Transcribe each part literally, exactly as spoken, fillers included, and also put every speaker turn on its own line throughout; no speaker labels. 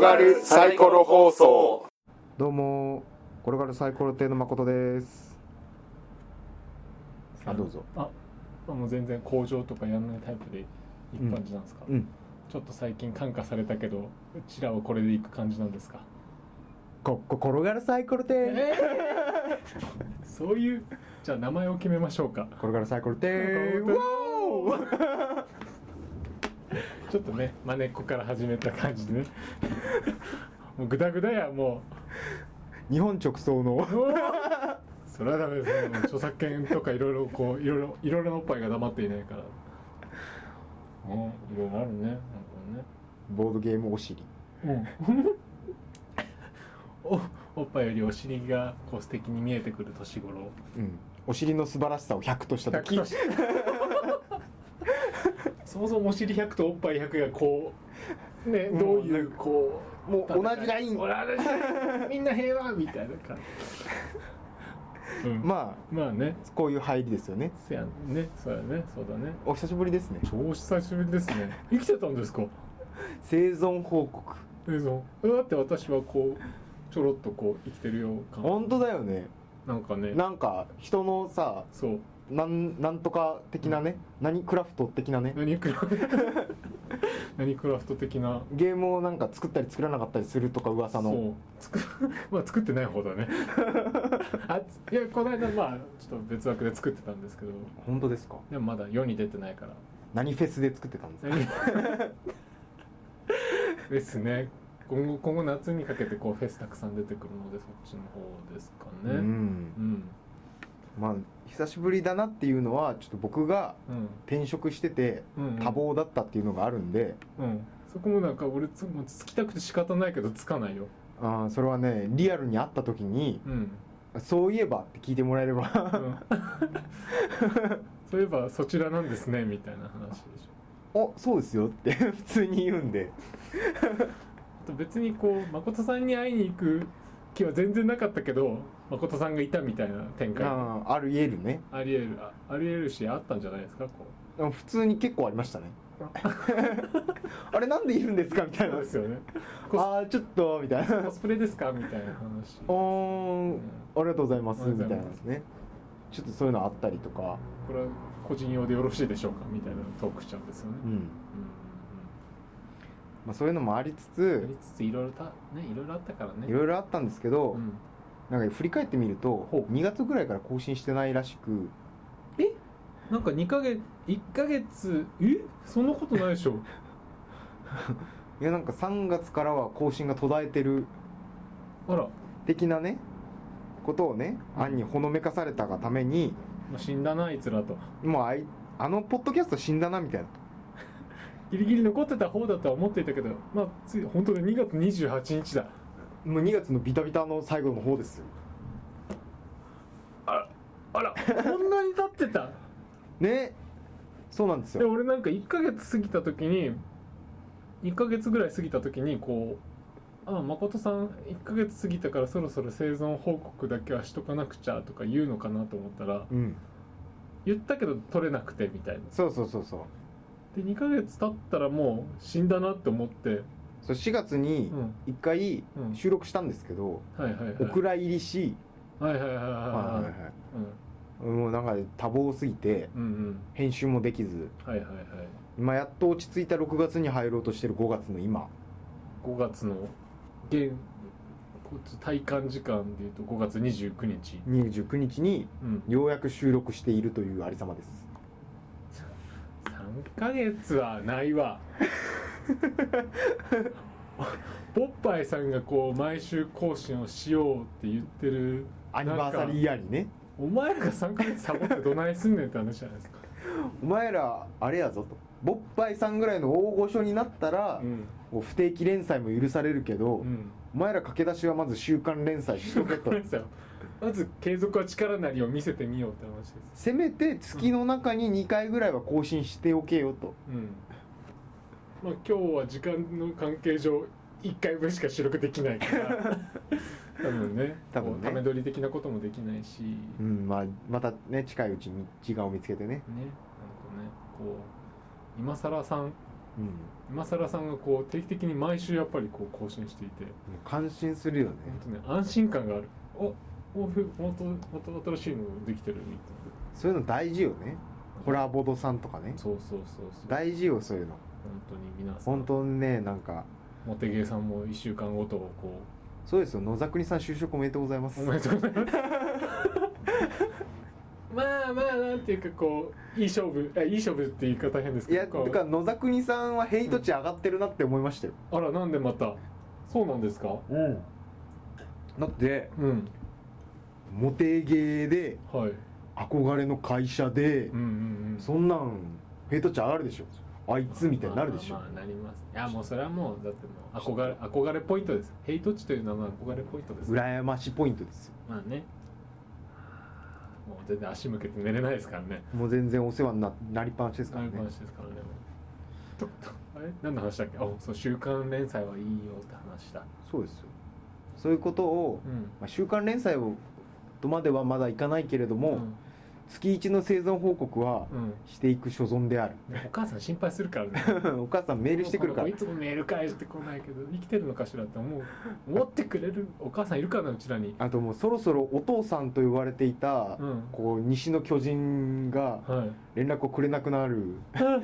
がるサイコロ放送。
どうも転がるサイコロ亭の誠です。あ、どうぞ。
あ、もう全然工場とかやんないタイプで行く感じなんですか？
うん、うん、
ちょっと最近感化されたけど、うちらはこれで行く感じなんですか？
ここ転がるサイコロ亭、
えー、そういう、じゃあ名前を決めましょうか。
転がるサイコロ亭わー
ちょっとね、まねっこから始めた感じでねもうグダグダや、も
う日本直送の
それはダメですね。著作権とかいろいろこういろいろいろいろなおっぱいが黙っていないからね、いろいろあるね、なんかね。
ボードゲームお尻、
うんお, おっぱいよりお尻がこう素敵に見えてくる年頃、
うん、お尻の素晴らしさをひゃくとした時
そもそもお尻ひゃくとおっぱいひゃくがこうね、どういうこう
もう同じライン
みんな平和みたいな感じ、うん、まあまあね、
こういう入りですよね。
せやね、そうやね、そうだね。
お久しぶりですね。
超久しぶりですね。生きてたんですか？
生存報告。
生存だって私はこうちょろっとこう生きてるようか。
本当だよね。
なんかね、
なんか人のさ、
そう
なんなんとか的なね、うん、何クラフト的なね、
何クラフト何クラフト的な
ゲームをなんか作ったり作らなかったりするとか噂の。
そう作まあ作ってない方だねあ、いやこの間まあちょっと別枠で作ってたんですけど。
本当ですか？
でもまだ世に出てないから。
何フェスで作ってたんですか？
ですね。今後、今後夏にかけてこうフェスたくさん出てくるので、そっちの方ですかね。うん、うん、
まあ久しぶりだなっていうのはちょっと僕が転職してて多忙だったっていうのがあるんで、
うんうんうん、そこもなんか俺つもうつきたくて仕方ないけどつかないよ。
ああ、それはね、リアルに会った時に、うん、そういえばって聞いてもらえれば、うん、
そういえばそちらなんですねみたいな話でし
ょ。お、そうですよって普通に言うんで
別にこう誠さんに会いに行く気は全然なかったけど、誠さんがいたみたいな展開。
ああ、ありえるね。
ありえる、あ、ありえるし、あったんじゃないですか。こ
う普通に結構ありましたねあれなんでいるんですかみたいな。
そうですよね。
ああ、ちょっとみたいな。
コスプレですかみたいな話。
あー、うん、ありがとうございますみたいなですね。ちょっとそういうのあったりとか。
これは個人用でよろしいでしょうかみたいなトークしちゃうんですよね。うん、うん、
まあ、そういうのもありつつ、
ありつついろいろたね、いろいろあったからね。
いろいろあったんですけど、うん、なんか振り返ってみるとにがつぐらいから更新してないらしく。
え、なんかにかげついっかげつ、え、そんなことないでしょ
いや、なんかさんがつからは更新が途絶えてる
あら
的なねことをね、うん、暗にほのめかされたがために、
死んだなあいつらと、
もうあいあのポッドキャスト死んだなみたいな
ギリギリ残ってた方だとは思っていたけど、まあつい本当ににがつにじゅうはちにちだ。
もうにがつのビタビタの最後の方ですよ。
あらあらこんなに経ってた
ね。そうなんですよ。
で俺なんかいっかげつ過ぎた時にいっかげつぐらい過ぎた時にこう、ああ誠さんいっかげつ過ぎたからそろそろ生存報告だけはしとかなくちゃとか言うのかなと思ったら、うん、言ったけど取れなくてみたいな。
そうそうそうそう。
でにかげつ経ったらもう死んだなって思って、
そうしがつにいっかい収録したんですけど、お蔵入りし、
はいはいはいはいはいはい、
もうなんか多忙すぎて編集もできず、
はいはいはい、
今やっと落ち着いたろくがつに入ろうとしてるごがつの今、
ごがつの現体感時間でいうとごがつにじゅうくにち
にじゅうくにちにようやく収録しているというありさまです。
さんかげつはないわポッパイさんがこう毎週更新をしようって言ってる
アニバーサリーイヤーにね、
お前らがさんかげつサボってどないすんねんって話じゃないですか
お前らあれやぞと、ボッパイさんぐらいの大御所になったら、うん、不定期連載も許されるけど、うん、お前ら駆け出しはまず週刊連載しとけと
まず継続は力なりを見せてみようって話です。
せめて月の中ににかいぐらいは更新しておけよと、うん、
まあ、今日は時間の関係上いっかいぶんしか収録できないから多分ね、多分ね、ため撮り的なこともできないし、
うん、まあ、またね近いうちに時間を見つけてね。ね、なんか
ね、こう今更さん今更さんがこう定期的に毎週やっぱりこう更新していて、
感心するよね。
本当ね、安心感がある。おおふもっともっと新しいのできてるみたいな。
そういうの大事よね。ホラボドさんとかね。
そうそうそうそう。
大事よそういうの。
本当に皆さん。
本当にね、なんか
モテゲーさんもいっしゅうかんごとこ
う。そうですよ。野沢国さん就職おめでとうございます。
おめでとうございます。まあまあなんていうかこういい勝負、いい勝負って言い方変ですけど。
いやだから野沢国さんはヘイト値上がってるなって思いましたよ。
うん、あらなんでまた。そうなんですか。
うん。だって、
うん、
モテゲーで、
はい、
憧れの会社で、
うんうんうん、
そんなんヘイト値上がるでしょ。あいつみたいになるでしょ。
まあ、まあまあなります。いやもうそれはもうだってもう憧れ憧れポイントです。ヘイト値というのは憧れポイントです。
羨ましポイントですよ。
まあね。もう全然足向けて寝れないですからね。
もう全然お世話に な, なりっぱなしですからね。
なりっぱなしですからね。とあれ何の話だっけ。あ、そう週刊連載はいいよって話した。
そうですよ。そういうことを、
うん、
まあ、週刊連載をとまではまだいかないけれども、うん、月一の生存報告はしていく所存である、
うん、お母さん心配するからね。
お母さんメールしてくるから。
いつもメール返してこないけど生きてるのかしらって思う思ってくれるお母さんいるかなうちらに。
あともうそろそろお父さんと言われていた、うん、こう西の巨人が連絡をくれなくなる、はい、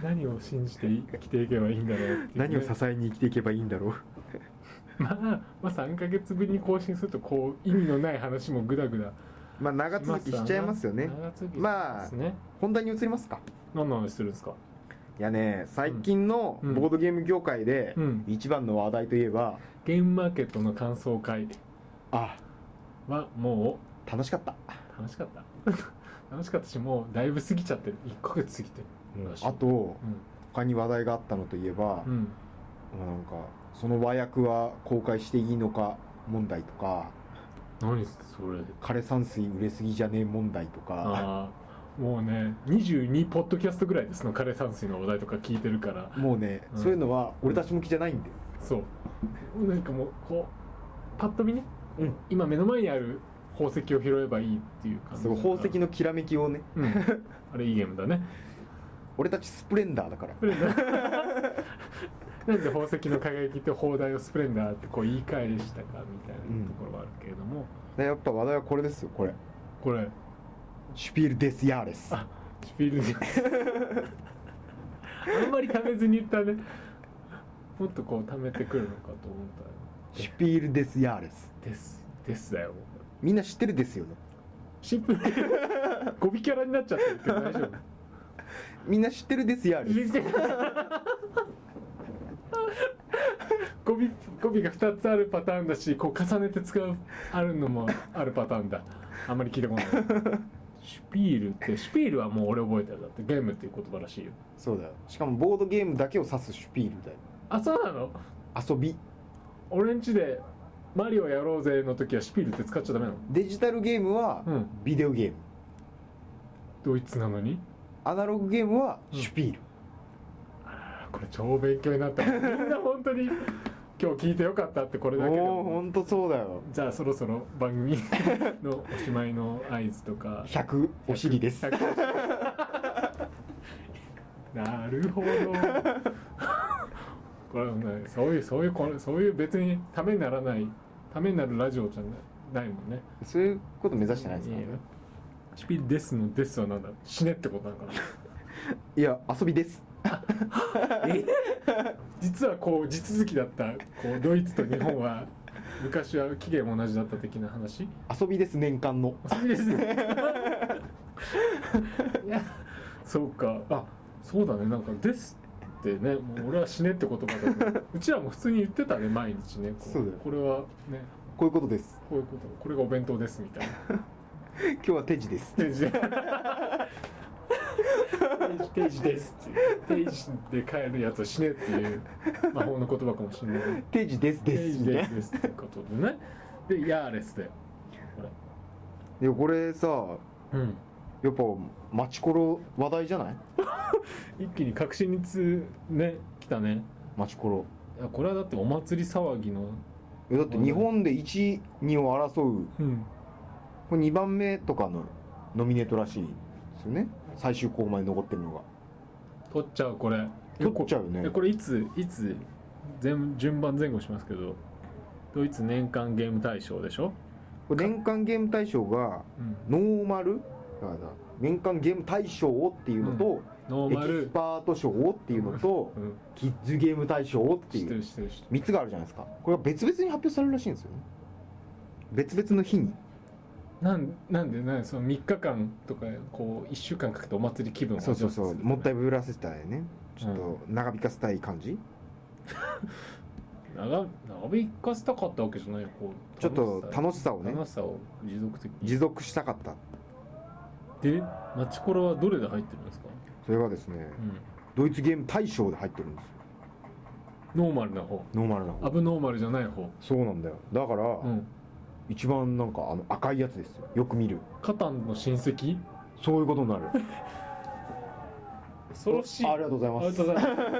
何を信じて生きていけばいいんだろうっていう、ね、
何を支えに生きていけばいいんだろう。
まあ、まあさんかげつぶりに更新するとこう意味のない話もグダグダ、
まあ長続きしちゃいますよね。
長続きし
ますね。まあ本題に移りますか。
何の話するんですか。
いやね、最近のボードゲーム業界で一番の話題といえば、うんうん、
ゲームマーケットの感想会
あ
はも
う楽しかった
楽しかった楽しかったし、もうだいぶ過ぎちゃってる。いっかげつ過ぎてる、
うん、あと、うん、他に話題があったのといえば、うん、なんかその和訳は公開していいのか問題とか、
何それ
枯山水売れすぎじゃねえ問題とか。
あもうねにじゅうにポッドキャストぐらいですの枯山水の話題とか聞いてるから、
もうね、うん、そういうのは俺たち向きじゃないんで、
そうなんかもうこうパッと見ね、うん、今目の前にある宝石を拾えばいいっていう感じ。
そう宝石のきらめきをね、
うん、あれいいゲームだね。
俺たちスプレンダーだから。
スプレンダーなんで宝石の輝きと砲台をスプレンダーってこう言い返したかみたいなところはあるけれども、
うん、やっぱ話題はこれですよ。これ
これ
シュピール・デス・ヤーレス。
あシュピールデスあんまりためずに言ったね。もっとこうためてくるのかと思ったら
シュピール・デス・ヤーレス
ですですだよ。
みんな知ってるですよね。
シンプルに語尾キャラになっちゃってるけど大丈夫。
みんな知ってるですヤーレス
語尾語尾がふたつあるパターンだし、こう重ねて使うあるのもあるパターンだ。あんまり聞いたことない。シュピールってシュピールはもう俺覚えてる。だってゲームっていう言葉らしいよ。
そうだよ。しかもボードゲームだけを指すシュピールだよ。
あ、そうなの。
遊び。
俺んちでマリオやろうぜの時はシュピールって使っちゃダメなの。
デジタルゲームはビデオゲーム、うん、
ドイツなのに
アナログゲームはシュピール、うん、
あこれ超勉強になった。みんな本当に今日聞いてよかったってこれだけでも。
おー本当そうだよ。
じゃあそろそろ番組のおしまいの合図とか
ひゃくお尻です。
なるほど。これね、そういうそういうこれそういう別にためにならないためになるラジオじゃないもんね。
そういうこと目指してないですかね。
シュピールですのですはなんだ。死ねってことなのかな。
いや遊びです。
え実はこう地続きだったこうドイツと日本は昔は期限同じだった的な話。
遊びです年間の
遊びですね。いやそうか。あそうだね。なんかですってね、もう俺は死ねって言葉だけどうちらも普通に言ってたね毎日ね。こう
そうだよ。
これはね
こういうことです。
こういうこと。これがお弁当ですみたいな。
今日は定時です。
定時。定時ですっていう定時で帰るやつは死ねっていう魔法の言葉かもしれない。
定時ですです
定時ですですってことでね。でヤーレスでこ
れ。いやこれさ、
うん、
やっぱマチコロ話題じゃない？
一気に確信につね来たね。
マチコロ。
いやこれはだってお祭り騒ぎの。
だって日本でいち、にを争う、うん、これにばんめとかのノミネートらしいですよね。最終候補まで残ってるのが
取っちゃうこれ。
取っちゃうね。
これいついつ全順番前後しますけど、ドイツ年間ゲーム大賞でしょ。
これ年間ゲーム大賞がノーマル、だから年間ゲーム大賞っていうのと、うん、
ノーマル
エキスパート賞っていうのと、うん、キッズゲーム大賞っていうみっつがあるじゃないですか。これは別々に発表されるらしいんですよね。別々の日に。
なんなんでなんそのみっかかんとかこういっしゅうかんかけてお祭り気分を
そうそうそうもったいぶらせたいね。ちょっと長引かせたい感じ、
長, 長引かせたかったわけじゃないよ。こう
ちょっと楽しさをね
楽しさを持続的に
持続したかった。
でマチコロはどれで入ってるんですか。
それはですね、うん、ドイツゲーム大賞で入ってるんですよ。
ノーマルな方。
ノーマルな方。
アブノーマルじゃない方。
そうなんだよ。だから、うん、一番なんかあの赤いやつですよ。よく見る
カタンの親戚。
そういうことになる。
恐ろしい。
ありがとうございます。
ありがとうございます。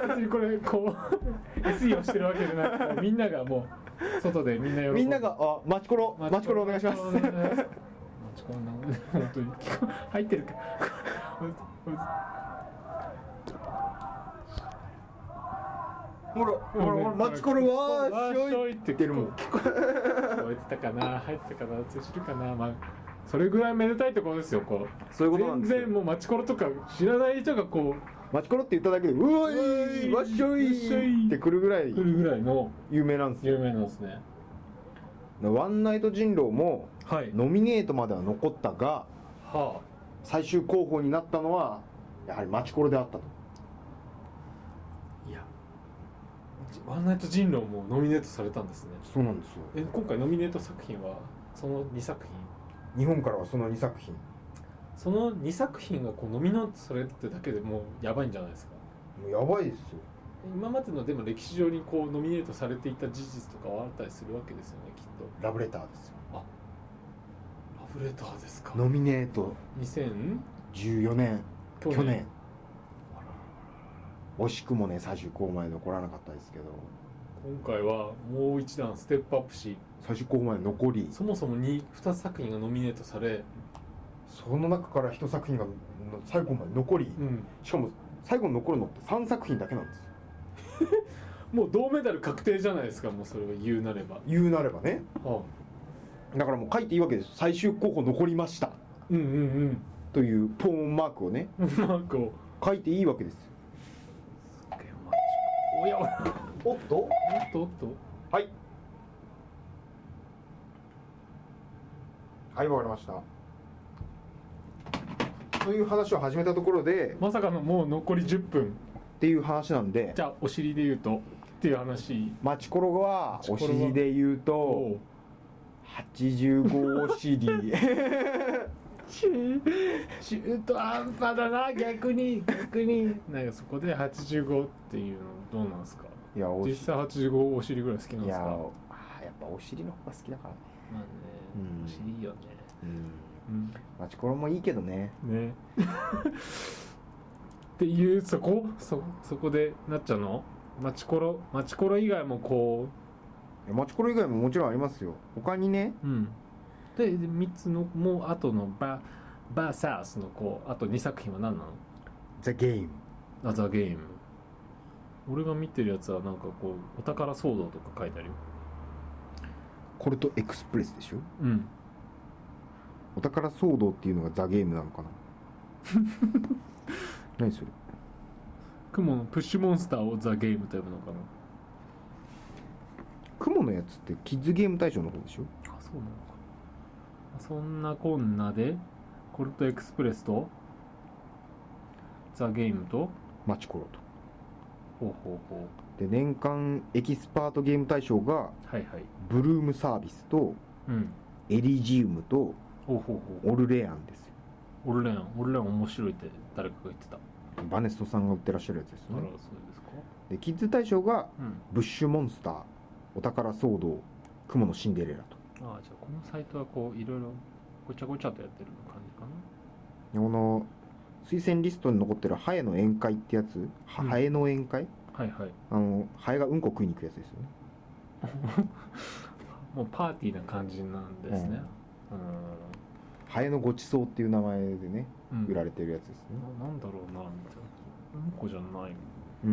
別にこれこう エスイー をしてるわけじゃなく、みんながもう外でみんな喜ぶ。
みんながあマチコロマチコロお願いします。マチコロ本当に入ってるか。ほらほらほらマチコロはーしょいって言ってるもん。
聞こえてたかな、入ってたかな、通じるかな。まあそれぐらいめでたいところですよ。こう
そういうことなんですよ。
全然もうマチコロとか知らない人がこう
マチコロって言っただけでうおいわっしょいってくるぐらい
来るぐらいの
有名なんですよ。
有名なんですね。
ワンナイト人狼もノミネートまでは残ったが、
はあ、
最終候補になったのはやはりマチコロであったと。
いやワンナイト人狼もノミネートされたんですね。
そうなんですよ。
え今回ノミネート作品はそのにさく品。
日本からはそのにさく品。
そのにさく品がこうノミネートされるってだけでもうやばいんじゃないですか。
もうやばいですよ。
今までのでも歴史上にこうノミネートされていた事実とかはあったりするわけですよね、きっと。
ラブレターですよ。
あ、ラブレターですか。
ノミネート
にせん
じゅうよねん
去年、
去年惜しくもね最終候補まで残らなかったですけど、
今回はもう一段ステップアップし
最終候補まで残り、
そもそも 2, につ作品がノミネートされ、
その中からいち作品が最後まで残り、うん、しかも最後に残るのってさんさく品だけなんですよ。
もう銅メダル確定じゃないですか。もうそれを言うなれば
言うなればね、
は
あ、だからもう書いていいわけです。最終候補残りました
うんうんうん
というポーンマークをね
マークを
書いていいわけですよ。
おやお
おっとおっ
とおっと
はいはいわかりました。という話を始めたところで
まさかのもう残りじゅっぷん
っていう話なんで、
じゃあお尻で言うとっていう話。
マチコロはお尻で言うとはちじゅうごお尻
中途半端だな。逆に逆になんかそこではちじゅうごっていうのどうなんですか。
いや
実際はちじゅうごお尻ぐらい好きなんですか。
いやあやっぱお尻の方が好きだからね。
まあね、うん、お尻いいよね。
うん、うん、マチコロもいいけどね。
ねっていうそこそそこでなっちゃうの。マチコロマチコロ以外もこ
うマチコロ以外ももちろんありますよ。他にね、
うん、でみっつのもう後のババーサースのこうあとにさく品は何なの。
ザ・ゲーム。
あ、ザ・ゲーム。俺が見てるやつはなんかこうお宝騒動とか書いてあるよ。
コルトエクスプレスでしょ。
うん。
お宝騒動っていうのがザ・ゲームなのかな。何それ。
雲のプッシュモンスターをザ・ゲームと呼ぶのかな。
雲のやつってキッズゲーム大賞の方でしょ。
あ、そうなのか。そんなこんなでコルトエクスプレスとザ・ゲームと
マチコロと。
ほうほうほ
う。で年間エキスパートゲーム大賞が、
はいはい、
ブルームサービスと、うん、エリジウムと
ほうほうほう
オルレアンですよ。
オルレアンオルレアン面白いって誰かが言ってた。
バネストさんが売ってらっしゃるやつですよね。
あら、そうですか。
でキッズ大賞が、
うん、
ブッシュモンスター、お宝騒動、雲のシンデレラと。
ああ、じゃあこのサイトはこういろいろごちゃごちゃとやってる感じか
な。この推薦リストに残ってるハエの宴会ってやつ、うん、ハエの宴会、
はいはい、
あのハエがうんこ食いに行くやつですよね。
もうパーティーな感じなんですね。
ハエのごちそうっていう名前でね、
うん、
売られてるやつですね。
な, なんだろうなみたいな。うんこじゃない。
うん、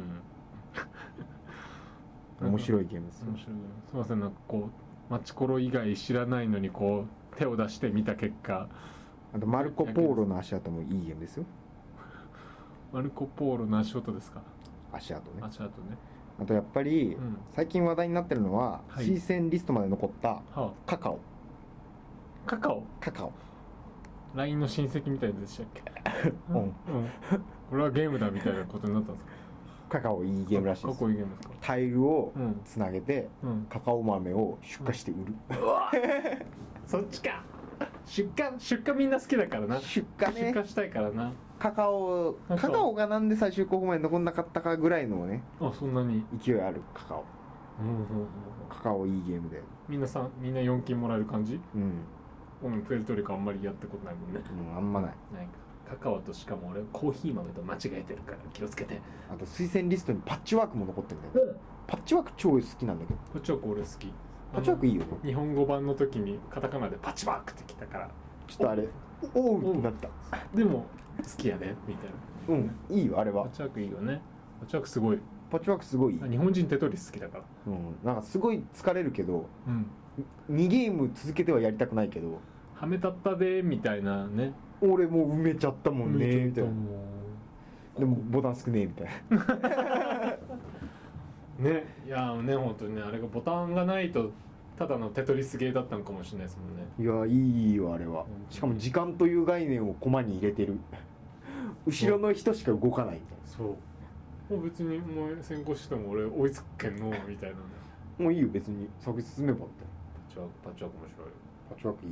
うん、
面白いゲームですよ。
面白い。すみません、なんかこうマチコロ以外知らないのにこう手を出してみた結果、
あとマルコ・ポーロの足跡もいいゲームですよ。
マルコ・ポーロの足跡ですか。
足跡ね。
足跡ね。
あとやっぱり、うん、最近話題になってるのは、はい、推薦リストまで残ったカカオ、は
あ、カカオ
カカオ
ライン の親戚みたいでしたっけうん、うん、これはゲームだみたいなことになったんですか。
カカオいいゲームらしいです。
カカオいいゲームですか。
タイルをつなげて、うん、カカオ豆を出荷して売る、
うん、うわそっちか。出荷出荷みんな好きだからな。
出荷ね。
出荷したいからな。
カカオカカオがなんで最終候補まで残んなかったかぐらいのね。
あ、そんなに
勢いあるカカオ。
うんうんうん、
カカオいいゲームで。
みんなさみんなよん金もらえる感じ。
うん。
うん、プエルトリコあんまりやったことないもんね。
うん、あんまない。
ないか。カカオとしかも俺コーヒー豆と間違えてるから気をつけて。
あと推薦リストにパッチワークも残ってるんだよ、うん、パッチワーク超好きなんだけど。
パッチワーク俺好き。
パッチワークいいよね。
日本語版の時にカタカナでパッチワークって来たから
ちょっとあれおうってなった。
でも好きやでみたい
な。うんいいよあれは。
パッチワークいいよね。パッチワークすごい。
パッチワークすごい。
日本人テトリス好きだから。
うん、なんかすごい疲れるけど、
うん、
にゲーム続けてはやりたくないけど。
はめたったでみたいなね。
俺もう埋めちゃったもんねみたいな。でもボタン少ねえみたいな
ね。いやね本当にねあれがボタンがないとただのテトリスゲーだったのかもしれないですもんね。
いやいいよあれは。しかも時間という概念をコマに入れてる後ろの人しか動かないみたいな。
そうもう別にもう先行しても俺追いつくけんのみたいなね。
もういいよ別に先進めばって。
パッチワークパッチワーク面白い。
パッチワークいいよ。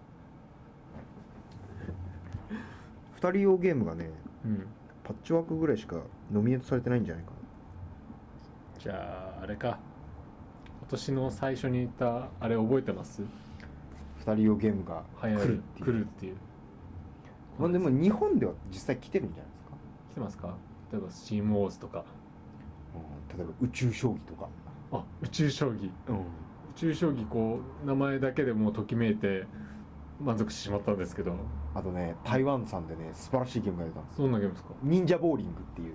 ふたり用ゲームがね、うん、パッチワークぐらいしかノミネートされてないんじゃないかな。
じゃああれか今年の最初に言ったあれ覚えてます？
ふたり用ゲームが来るっていう。
来るっていう。
まあでも日本では実際来てるんじゃないですか。
来てますか？例えばスチームウォーズとか、
うん、例えば宇宙将棋とか。
あ、宇宙将棋、うん、宇宙将棋こう名前だけでもうときめいて満足してしまったんですけど。
あとね台湾さんでね素晴らしいゲームが出たんです。
どんなゲームですか？
忍者ボーリングっていう。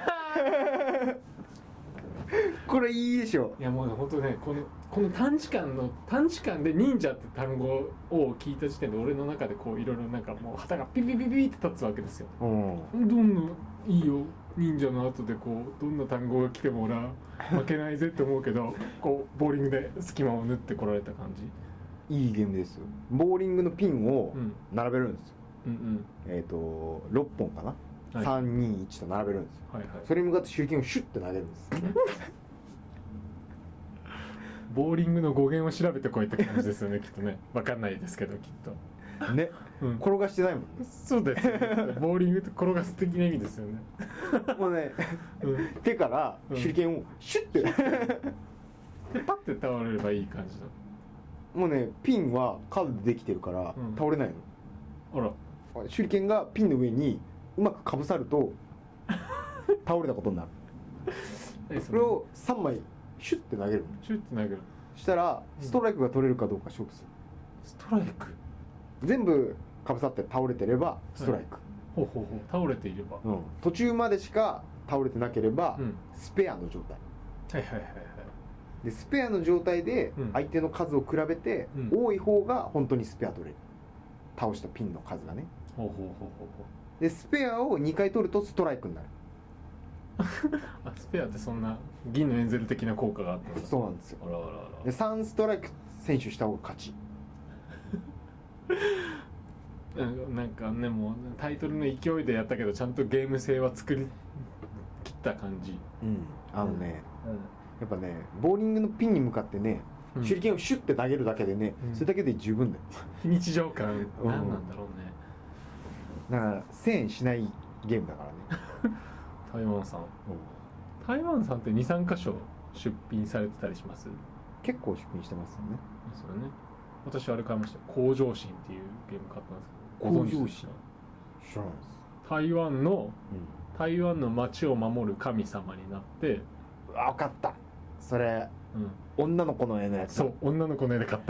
これいいでしょ。
いやもう本当ねこのこの短時間の短時間で忍者って単語を聞いた時点で俺の中でこういろいろなんかもう旗がピピピピって立つわけですよ。うん、どんないいよ忍者の後でこうどんな単語が来ても俺は負けないぜって思うけどこうボーリングで隙間を縫ってこられた感じ。
いいゲームですよ。ボーリングのピンを並べるんですよ、うんうん、えっ、ー、とろっぽんかな、はい、さんにいちと並べるんですよ、はいはい、それに向かって手裏剣をシュッて投げるんです
ボーリングの語源を調べてこいって感じですよねきっとね。分かんないですけどきっと
ね、うん、転がしてないもんね。
そうですよねボーリングって転がす的な意味ですよね
もうね、うん、手から手裏剣をシュッて、うん、
でパッて倒れればいい感じだ。
もうねピンは角でできてるから倒れないの、うん、あら手裏剣がピンの上にうまくかぶさると倒れたことになるそれをさんまいシュッて投げる
シュッて投げる。
そしたらストライクが取れるかどうか勝負する。
ストライク
全部かぶさって倒れてればストライク、はい、
ほうほうほう倒れていれば、
うん、途中までしか倒れてなければ、うん、スペアの状態。
はいはいはいはい。
でスペアの状態で相手の数を比べて、うん、多い方が本当にスペア取れる。倒したピンの数がね。
ほうほうほうほうほ
う。でスペアをにかい取るとストライクになる
あスペアってそんな銀のエンゼル的な効果があったんですか？
そうなんですよ。
あらあらあら。
でさんストライク選手した方が勝ち
なんかねもうタイトルの勢いでやったけどちゃんとゲーム性は作り切った感じ。
うんあのね、うんうんやっぱねボーリングのピンに向かってね、うん、手裏剣をシュッて投げるだけでね、うん、それだけで十分だよ
非日常感、うん、何なんだろうね。
だからせんえんしないゲームだからね
台湾さん、うん、台湾さんってにさんか所出品されてたりします？
結構出品してますよね。
それね私あれ買いました。向上心っていうゲーム買ったんですけど
向上心知らないです。
台湾の、うん、台湾の街を守る神様になって
分かったそれ、うん、女の子の絵のやつ。
そう女の子の絵で買った。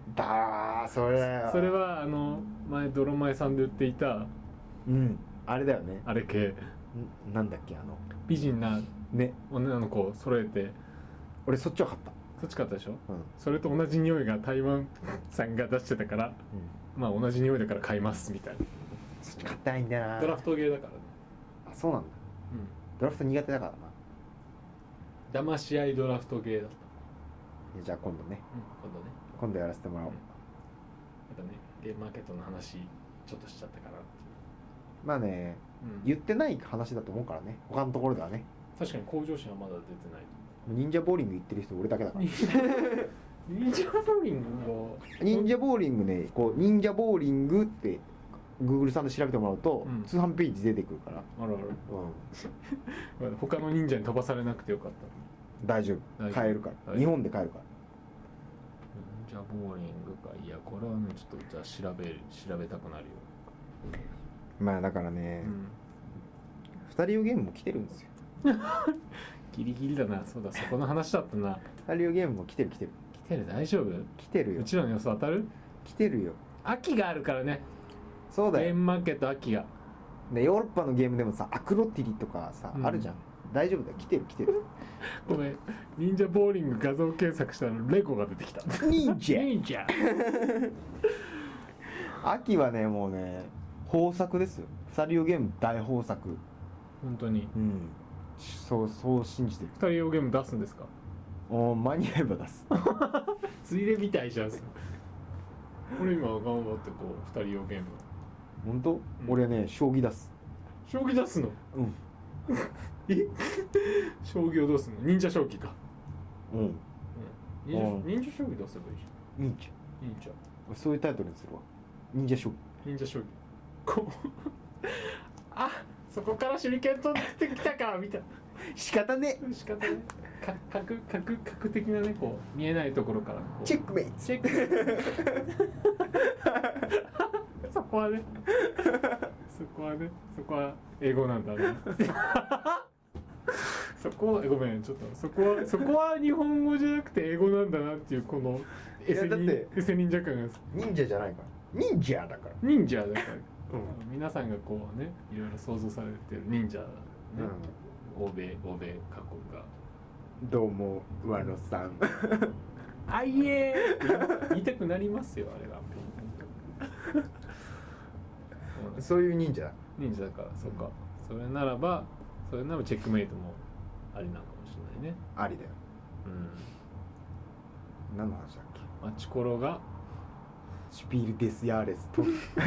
だーそれ
それはあの前泥前さんで売っていた
うんあれだよね。
あれ系
んなんだっけあの
美人な
ね
女の子を揃えて、
俺そっちを買った。
そっち買ったでしょ、
うん、
それと同じ匂いが台湾さんが出してたから、うん、まあ同じ匂いだから買いますみたいな。
そっち買ったらいいんだよな。
ドラフトゲーだからね。
あそうなんだ、うん、ドラフト苦手だからな。
騙し合いドラフトゲーだった。
じゃあ今度ね、
うん、今度ね
今度やらせてもらおう、うん、
またねゲームマーケットの話ちょっとしちゃったから。
まあね、うん、言ってない話だと思うからね他のところではね。
確かに向上心はまだ出てない。
忍者ボーリング行ってる人俺だけだから。
忍者ボーリングも
忍者ボーリングねこう忍者ボーリングって Google さんで調べてもらうと、うん、通販ページ出てくるから。
あらあら、うん、他の忍者に飛ばされなくてよかった。
大丈夫買えるから、日本で買えるから。
忍者ボーリングか。いやこれはねちょっとじゃあ調べ調べたくなるよ。
まあだからね、うん、ふたり用ゲームも来てるんですよ。
ギリギリだな。そうだそこの話だったな。
ふたり用ゲームも来てる来てる
来てる。大丈夫？
来てるよ。
うちらの予想当たる？
来てるよ。
秋があるからね。
そうだよ。
ゲームマーケット秋が。
ねヨーロッパのゲームでもさアクロティリとかさ、うん、あるじゃん。大丈夫だよ来てる来てる。
ごめん忍者ボーリング画像検索したらレゴが出てきた。
忍者
忍者
秋はねもうね豊作ですよ。ふたり用ゲーム大豊作。
本当に。
うん。そうそう信じてる。
ふたり用ゲーム出すんですか？
お間に合えば出す。
ついでみたいじゃん。俺今頑張ってこうふたり用ゲーム。
本当？うん、俺ね将棋出す。
将棋出すの？
うん。
え？将棋をどうすんの？忍者将棋か。
うん。うん、
忍者、忍者将棋出せばいいじ
ゃん。忍者。
忍者。
そういうタイトルにするわ。忍者将棋。
忍者将棋。こうあ、そこから手裏剣取ってきたかみたいな。
仕方ね。
仕方ね。か角角角的なねこう見えないところから
チェックメイト。
チェック。そこはね。そこはね。そこは英語なんだね。そこはごめんちょっとそこはそこは日本語じゃなくて英語なんだなっていうこのエセ忍エセ忍者感が。
忍者じゃないから忍者だから
忍者だから、うん、皆さんがこうねいろいろ想像されてる忍者ね、うん、欧米欧米各国が
どうも上野さん
あいえー言いたくなりますよあれは。
そういう忍者
忍者だからそうか、それならばそれならチェックメイトもありなのかもしれないね。
ありだよ。うん。何の話だっけ？
マチコロが
シュピールデスヤーレスと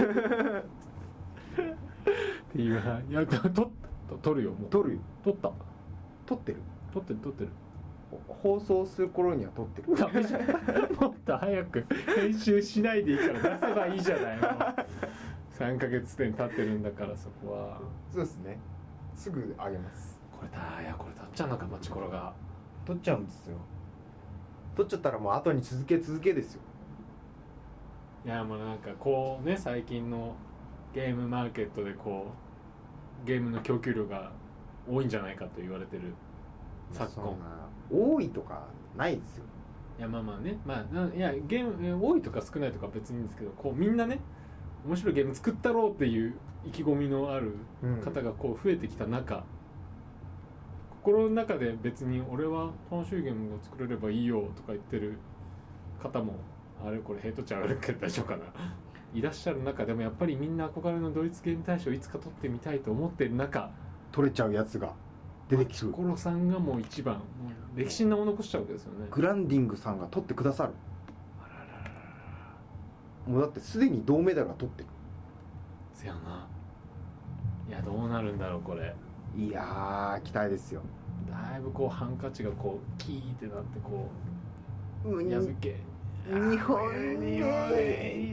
っていういやとと取るよもう
取るよ
取った
取ってる
取ってる取ってる
放送する頃には撮ってる。
ダメじゃん。もっと早く編集しないでいいから出せばいいじゃないの。さんかげつで経ってるんだからそこは。
そうですね。すぐあげます。
これだいやこれ取っちゃうのかマチコロが。
取っちゃうんですよ。取っちゃったらもう後に続け続けですよ。
いやもうなんかこうね最近のゲームマーケットでこうゲームの供給量が多いんじゃないかと言われてる昨今。
多いとかないですよ。
いやまあまあねまあないやゲーム多いとか少ないとか別にいいんですけどこうみんなね面白いゲーム作ったろうっていう意気込みのある方がこう増えてきた中、うん、心の中で別に俺は楽しいゲームを作れればいいよとか言ってる方もあれこれヘイトちゃんあるけど大丈夫かないらっしゃる中でもやっぱりみんな憧れのドイツゲーム大賞いつか取ってみたいと思ってる中
取れちゃうやつが出てきる。
マチコロさんがもう一番もう歴史に名を残しちゃうわけですよね。
グランディングさんが取ってくださる。あららららもうだってすでに銅メダルが取ってる。
せやな。いやどうなるんだろうこれ。
いやー期待ですよ。
だいぶこうハンカチがこうキーってなってこう
う
破け
日本日本
い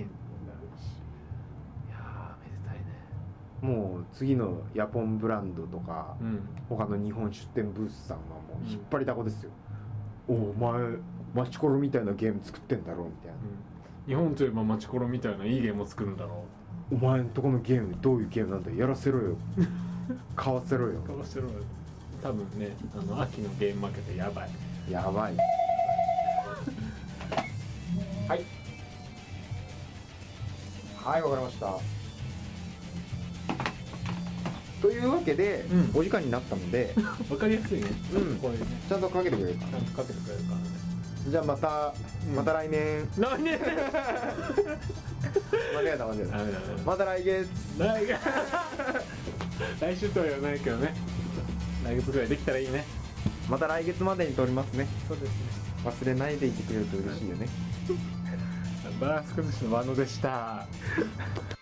やめでたいね。
もう次のヤポンブランドとか、うん、他の日本出店ブースさんはもう引っ張りだこですよ、うん、おお前マチコロみたいなゲーム作ってんだろうみたいな、うん、
日本といえばマチコロみたいないいゲームを作るんだろ
う。お前んとこのゲームどういうゲームなんだやらせろよ買わせろよ
買わせろよ。多分ねあの秋のゲームマーケットやばい
やばい
はい
はい、わかりました。というわけで、うん、お時間になったので
わかりやすいね。
うん、これね、ちゃんとかけてくれるか。
ちゃんとかけてくれるからね。
じゃあまた、うん、また来年。
来年。
間違えた間違えた。また来月。
来月。来週とは言わないけどね。来月ぐらいできたらいいね。
また来月までに撮りますね。
そうですね。
忘れないでいてくれると嬉しいよね。
バランス崩しのバンドでした。